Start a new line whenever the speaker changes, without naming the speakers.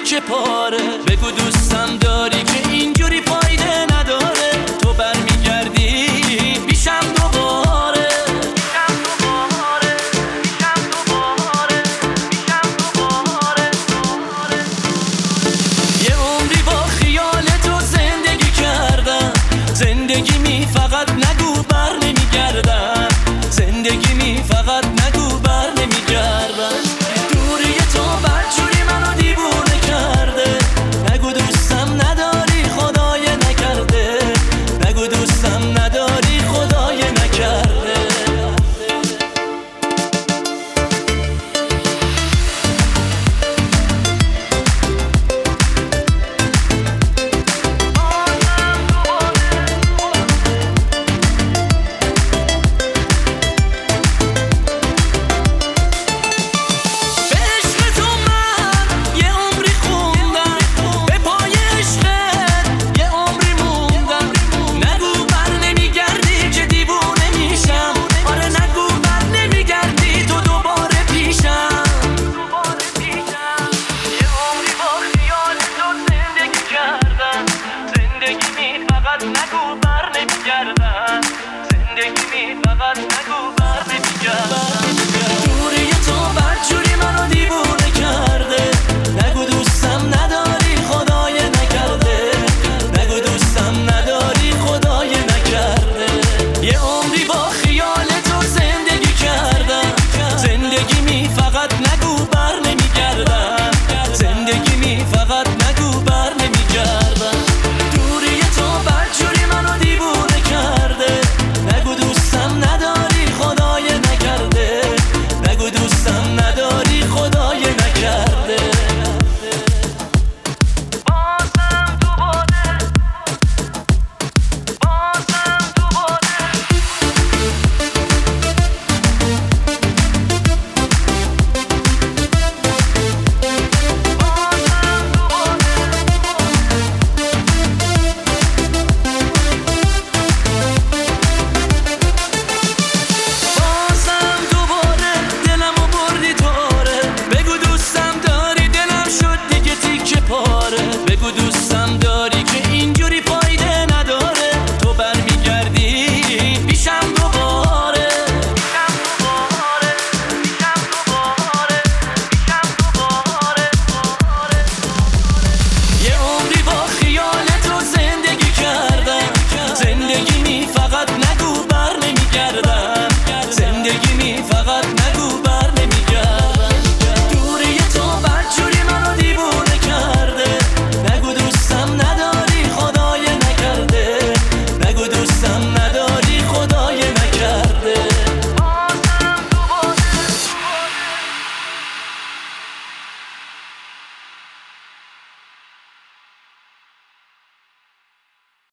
تیکه پاره. بگو دوستم داری که اینجوری فایده نداره. تو برمیگردی پیشم دوباره. یه عمری با خیال تو زندگی کردم. زندگی می فقط نگو بر نمیگردم. زندگی می فقط نگو بر نمیگردم. دوری تو بدجوری منو دیوونه کرده. نگو دوستم نداری خدای نکرده. نگو دوستم نداری خدای نکرده. نگو بر نمیگردم.